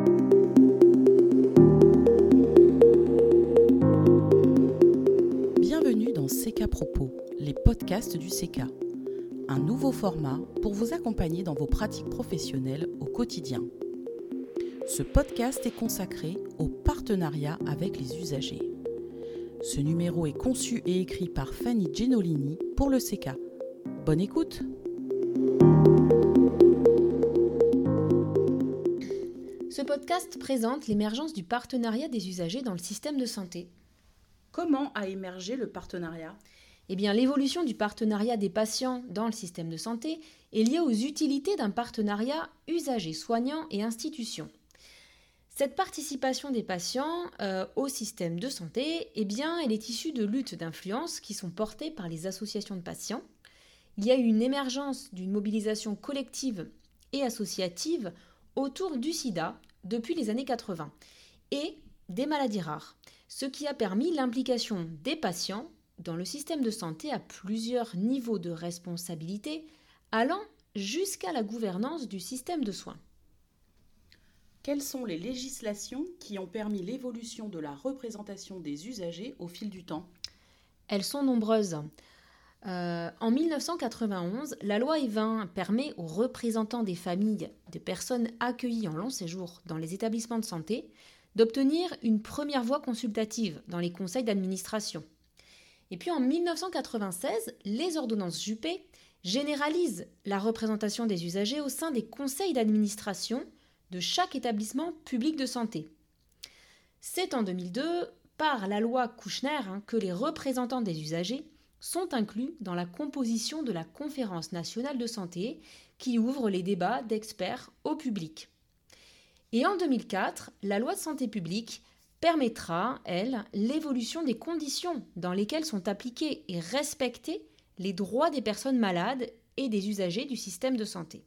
Bienvenue dans CK Propos, les podcasts du CK. Un nouveau format pour vous accompagner dans vos pratiques professionnelles au quotidien. Ce podcast est consacré au partenariat avec les usagers. Ce numéro est conçu et écrit par Fanny Genolini pour le CK. Bonne écoute! Ce podcast présente l'émergence du partenariat des usagers dans le système de santé. Comment a émergé le partenariat ? L'évolution du partenariat des patients dans le système de santé est liée aux utilités d'un partenariat usagers, soignants et institutions. Cette participation des patients au système de santé, elle est issue de luttes d'influence qui sont portées par les associations de patients. Il y a eu une émergence d'une mobilisation collective et associative autour du sida depuis les années 80 et des maladies rares, ce qui a permis l'implication des patients dans le système de santé à plusieurs niveaux de responsabilité, allant jusqu'à la gouvernance du système de soins. Quelles sont les législations qui ont permis l'évolution de la représentation des usagers au fil du temps ? Elles sont nombreuses. En 1991, la loi E20 permet aux représentants des familles des personnes accueillies en long séjour dans les établissements de santé d'obtenir une première voix consultative dans les conseils d'administration. Et puis en 1996, les ordonnances Juppé généralisent la représentation des usagers au sein des conseils d'administration de chaque établissement public de santé. C'est en 2002, par la loi Kouchner, que les représentants des usagers sont inclus dans la composition de la Conférence nationale de santé qui ouvre les débats d'experts au public. Et en 2004, la loi de santé publique permettra, l'évolution des conditions dans lesquelles sont appliqués et respectés les droits des personnes malades et des usagers du système de santé.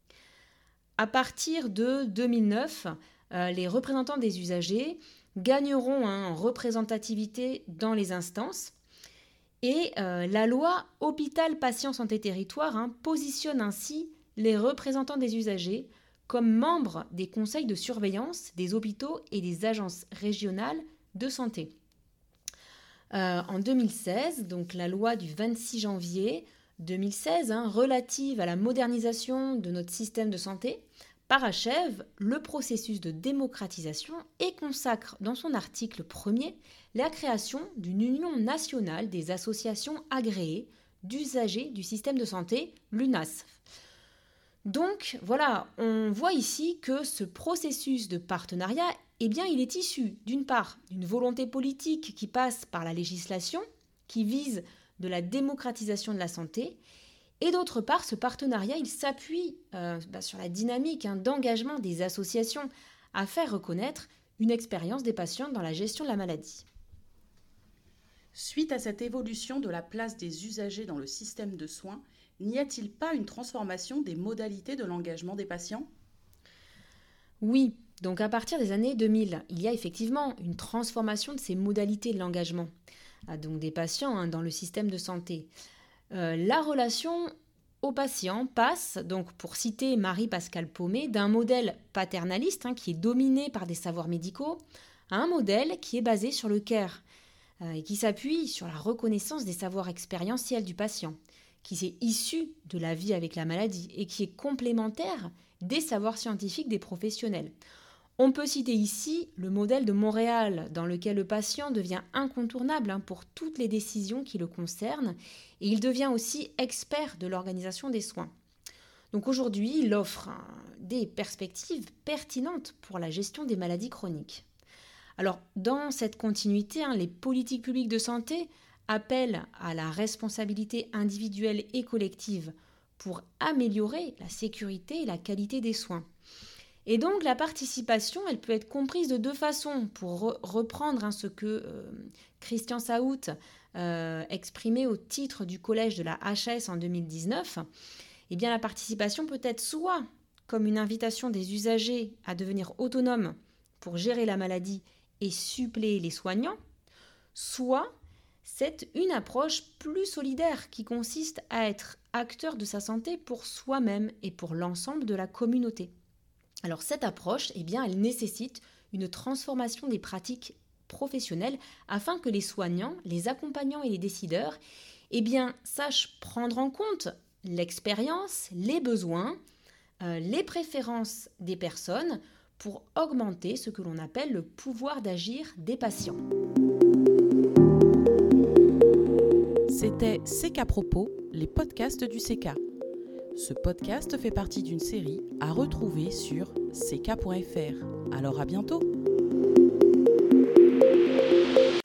À partir de 2009, les représentants des usagers gagneront en représentativité dans les instances et la loi Hôpital Patient Santé Territoire positionne ainsi les représentants des usagers comme membres des conseils de surveillance des hôpitaux et des agences régionales de santé. En 2016, donc la loi du 26 janvier 2016, relative à la modernisation de notre système de santé, parachève le processus de démocratisation et consacre dans son article 1er la création d'une union nationale des associations agréées d'usagers du système de santé, l'UNAS. Donc voilà, on voit ici que ce processus de partenariat, il est issu d'une part d'une volonté politique qui passe par la législation, qui vise de la démocratisation de la santé, et d'autre part, ce partenariat, il s'appuie sur la dynamique d'engagement des associations à faire reconnaître une expérience des patients dans la gestion de la maladie. Suite à cette évolution de la place des usagers dans le système de soins, n'y a-t-il pas une transformation des modalités de l'engagement des patients ? Oui, donc à partir des années 2000, il y a effectivement une transformation de ces modalités de l'engagement donc des patients dans le système de santé. La relation au patient passe, donc pour citer Marie-Pascale Paumet, d'un modèle paternaliste qui est dominé par des savoirs médicaux à un modèle qui est basé sur le care et qui s'appuie sur la reconnaissance des savoirs expérientiels du patient, qui est issu de la vie avec la maladie et qui est complémentaire des savoirs scientifiques des professionnels. On peut citer ici le modèle de Montréal, dans lequel le patient devient incontournable pour toutes les décisions qui le concernent et il devient aussi expert de l'organisation des soins. Donc aujourd'hui, il offre des perspectives pertinentes pour la gestion des maladies chroniques. Alors, dans cette continuité, les politiques publiques de santé appellent à la responsabilité individuelle et collective pour améliorer la sécurité et la qualité des soins. Et donc la participation, elle peut être comprise de deux façons. Pour reprendre ce que Christian Saout exprimait au titre du collège de la HAS en 2019, la participation peut être soit comme une invitation des usagers à devenir autonomes pour gérer la maladie et suppléer les soignants, soit c'est une approche plus solidaire qui consiste à être acteur de sa santé pour soi-même et pour l'ensemble de la communauté. Alors cette approche, elle nécessite une transformation des pratiques professionnelles afin que les soignants, les accompagnants et les décideurs sachent prendre en compte l'expérience, les besoins, les préférences des personnes pour augmenter ce que l'on appelle le pouvoir d'agir des patients. C'était CK Propos, les podcasts du CK. Ce podcast fait partie d'une série à retrouver sur ck.fr. Alors à bientôt!